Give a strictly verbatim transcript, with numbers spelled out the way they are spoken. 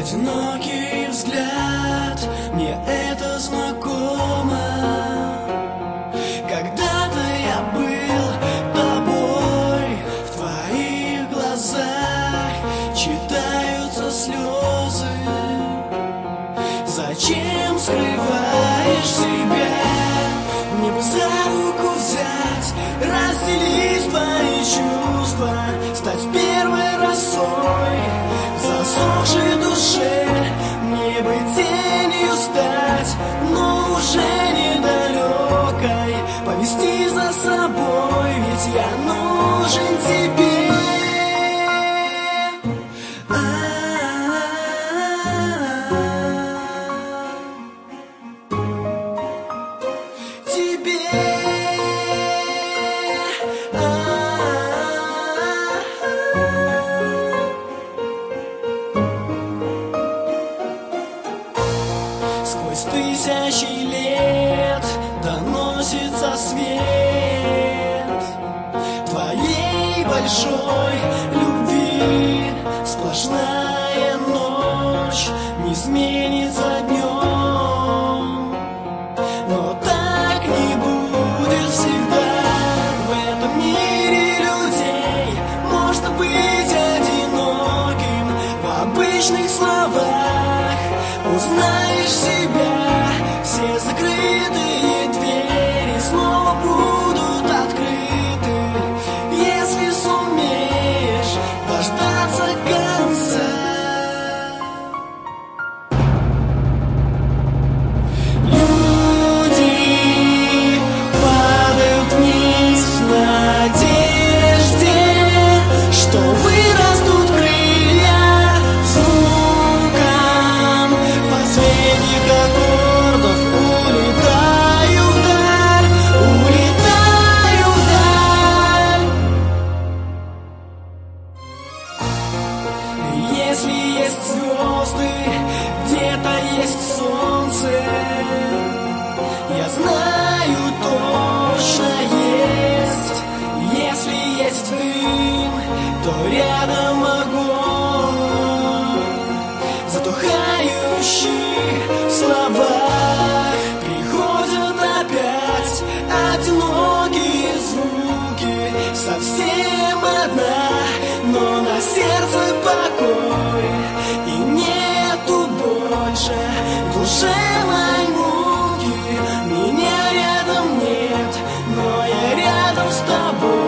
Одинокий взгляд, мне это знакомо. Когда-то я был тобой, в твоих глазах читаются слезы. Зачем скрываешь себя? Мне бы за руку взять, разделить твои чувства, стать первой росой в засохшей душе. Мне бы тенью стать, но уже недалекой, повести за собой, ведь я нужен тебе. Сквозь тысячи лет доносится свет твоей большой любви. Сплошная ночь не сменится днем, но так не будет всегда. В этом мире людей можно быть одиноким. В обычных словах узнаешь себя, все закрытые двери снова будут открыты, если сумеешь дождаться конца. Люди падают вниз в надежде, что вырастут крылья звуком последних аккордов. Улетаю вдаль, улетаю вдаль. Если есть звезды, где-то есть солнце. Я знаю, точно есть. Если есть дым, то рядом огонь. Затухающие слова приходят опять, одинокие звуки, совсем одна, но на сердце покой, и нету больше в душе моей муки. Меня рядом нет, но я рядом с тобой.